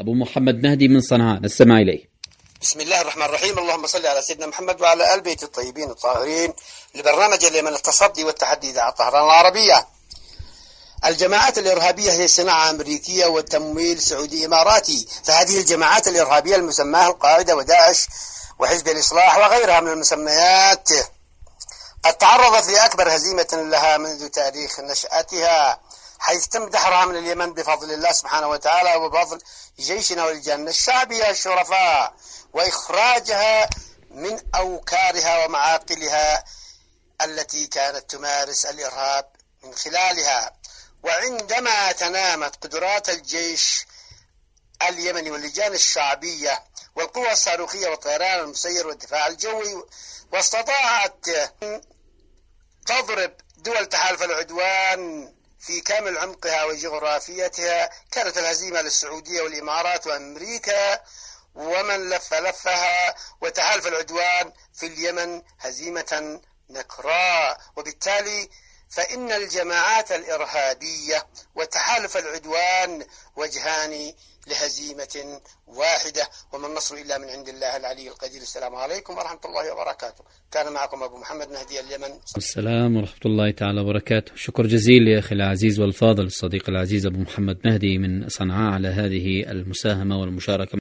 أبو محمد مهدي من صنعاء، نستمع إليه. بسم الله الرحمن الرحيم. اللهم صل على سيدنا محمد وعلى آل بيت الطيبين الطاهرين. لبرنامج اليمن التصدي والتحدي إذاعة طهران العربية. الجماعات الإرهابية هي صناعة أمريكية وتمويل سعودي إماراتي، فهذه الجماعات الإرهابية المسماة القاعدة وداعش وحزب الإصلاح وغيرها من المسميات قد تعرضت لأكبر هزيمة لها منذ تاريخ نشأتها، حيث تم دحرها من اليمن بفضل الله سبحانه وتعالى وبفضل جيشنا ولجاننا الشعبية الشرفاء، وإخراجها من أوكارها ومعاقلها التي كانت تمارس الإرهاب من خلالها. وعندما تنامت قدرات الجيش اليمني واللجان الشعبية والقوى الصاروخية والطيران المسير والدفاع الجوي، واستطاعت تضرب دول تحالف العدوان في كامل عمقها وجغرافيتها، كانت الهزيمة للسعودية والإمارات وأمريكا ومن لفها وتحالف العدوان في اليمن هزيمة نكراء. وبالتالي فإن الجماعات الإرهابية وتحالف العدوان وجهان لهزيمة واحدة، وما النصر إلا من عند الله العلي القدير. السلام عليكم ورحمة الله وبركاته. كان معكم أبو محمد مهدي اليمن. السلام ورحمة الله تعالى وبركاته. شكر جزيل يا أخي العزيز والفاضل الصديق العزيز أبو محمد مهدي من صنعاء على هذه المساهمة والمشاركة.